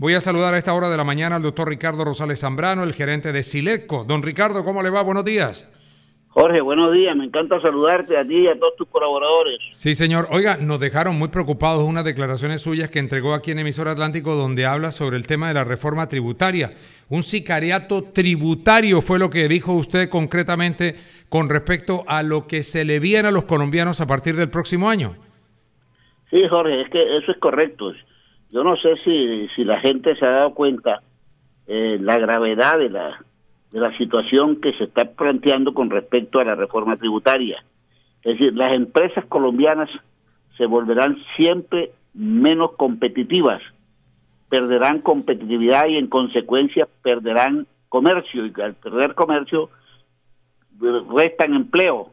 Voy a saludar a esta hora de la mañana al doctor Ricardo Rosales Zambrano, el gerente de Siletco. Don Ricardo, ¿cómo le va? Buenos días. Jorge, buenos días. Me encanta saludarte a ti y a todos tus colaboradores. Sí, señor. Oiga, nos dejaron muy preocupados unas declaraciones suyas que entregó aquí en Emisora Atlántico, donde habla sobre el tema de la reforma tributaria. Un sicariato tributario fue lo que dijo usted concretamente con respecto a lo que se le viene a los colombianos a partir del próximo año. Sí, Jorge, es que eso es correcto. Yo no sé si la gente se ha dado cuenta la gravedad de la situación que se está planteando con respecto a la reforma tributaria. Es decir, las empresas colombianas se volverán siempre menos competitivas, perderán competitividad y en consecuencia perderán comercio, y al perder comercio restan empleo.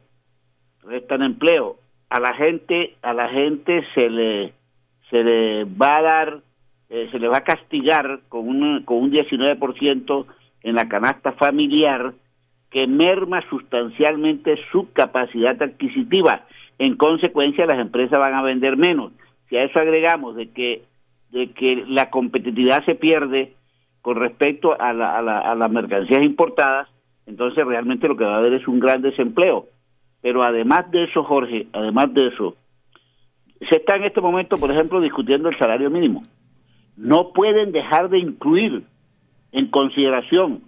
A la gente se le va a dar, se le va a castigar con un 19% en la canasta familiar, que merma sustancialmente su capacidad adquisitiva. En consecuencia, las empresas van a vender menos. Si a eso agregamos de que la competitividad se pierde con respecto a las mercancías importadas, entonces realmente lo que va a haber es un gran desempleo. Pero además de eso, Jorge, se está en este momento, por ejemplo, discutiendo el salario mínimo. No pueden dejar de incluir en consideración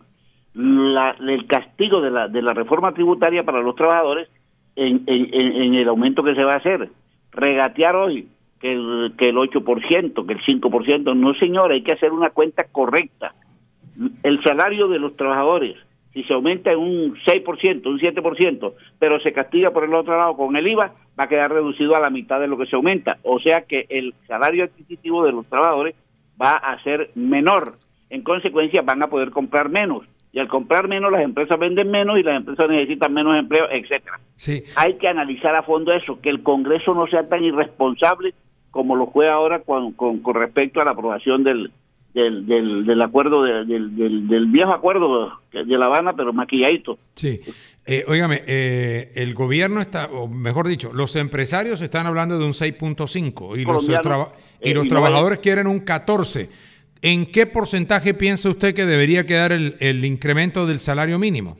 el castigo de la reforma tributaria para los trabajadores en el aumento que se va a hacer. Regatear hoy que el 8%, que el 5%, no, señor, hay que hacer una cuenta correcta. El salario de los trabajadores, si se aumenta en un 6%, un 7%, pero se castiga por el otro lado con el IVA, va a quedar reducido a la mitad de lo que se aumenta. O sea que el salario adquisitivo de los trabajadores va a ser menor. En consecuencia, van a poder comprar menos. Y al comprar menos, las empresas venden menos y las empresas necesitan menos empleo, etcétera. Sí. Hay que analizar a fondo eso, que el Congreso no sea tan irresponsable como lo fue ahora con respecto a la aprobación del acuerdo, del viejo acuerdo de La Habana, pero maquilladito. Sí. Óigame, el gobierno está, o mejor dicho, los empresarios están hablando de un 6.5 y los trabajadores quieren un 14. ¿En qué porcentaje piensa usted que debería quedar el incremento del salario mínimo?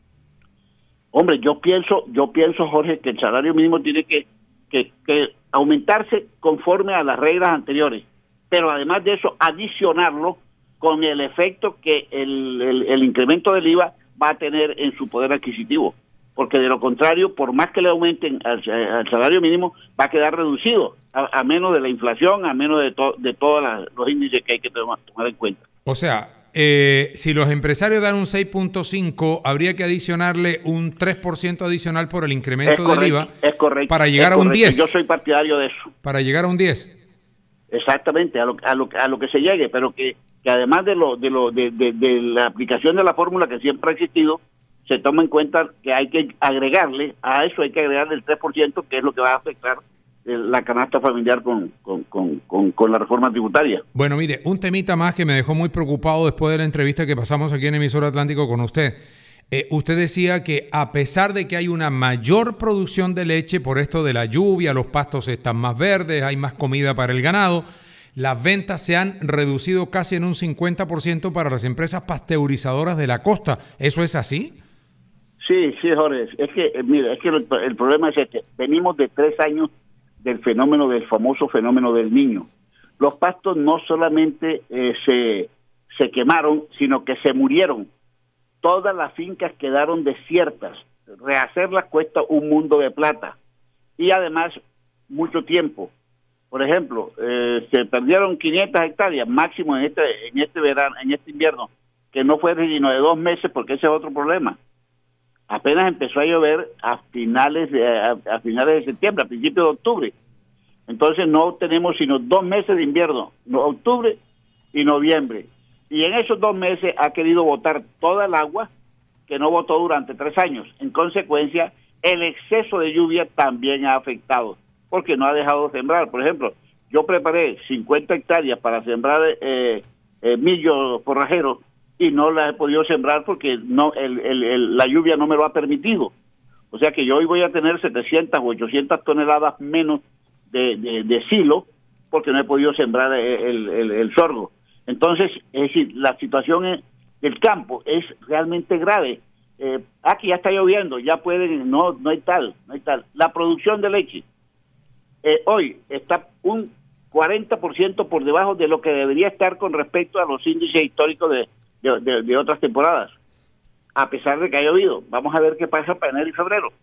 Hombre, yo pienso, Jorge, que el salario mínimo tiene que aumentarse conforme a las reglas anteriores, pero además de eso, adicionarlo con el efecto que el incremento del IVA va a tener en su poder adquisitivo, porque de lo contrario, por más que le aumenten al salario mínimo, va a quedar reducido, a menos de la inflación, a menos de todos los índices que hay que tomar en cuenta. O sea, si los empresarios dan un 6.5, habría que adicionarle un 3% adicional por el incremento del IVA. Es correcto. Para llegar a un 10. Yo soy partidario de eso. Para llegar a un 10. Exactamente, a lo que se llegue, pero que además de la aplicación de la fórmula que siempre ha existido, se toma en cuenta que hay que agregarle el 3%, que es lo que va a afectar la canasta familiar con la reforma tributaria. Bueno, mire, un temita más que me dejó muy preocupado después de la entrevista que pasamos aquí en Emisora Atlántico con usted. Usted decía que a pesar de que hay una mayor producción de leche por esto de la lluvia, los pastos están más verdes, hay más comida para el ganado, las ventas se han reducido casi en un 50% para las empresas pasteurizadoras de la costa. ¿Eso es así? Sí, Jorge. Es que el problema es este. Venimos de 3 años del famoso fenómeno del Niño. Los pastos no solamente se quemaron, sino que se murieron. Todas las fincas quedaron desiertas. Rehacerlas cuesta un mundo de plata. Y además, mucho tiempo. Por ejemplo, se perdieron 500 hectáreas máximo en este verano, en este invierno, que no fue sino de 2 meses, porque ese es otro problema. Apenas empezó a llover a finales de septiembre, a principios de octubre. Entonces no tenemos sino 2 meses de invierno, octubre y noviembre. Y en esos 2 meses ha querido botar toda el agua que no botó durante 3 años. En consecuencia, el exceso de lluvia también ha afectado, porque no ha dejado de sembrar. Por ejemplo, yo preparé 50 hectáreas para sembrar millo forrajero y no las he podido sembrar porque la lluvia no me lo ha permitido. O sea que yo hoy voy a tener 700 o 800 toneladas menos de silo porque no he podido sembrar el sorgo. Entonces, es decir, la situación del campo es realmente grave. Aquí ya está lloviendo, ya pueden, no hay tal. La producción de leche hoy está un 40% por debajo de lo que debería estar con respecto a los índices históricos de otras temporadas, a pesar de que ha llovido. Vamos a ver qué pasa para enero y febrero.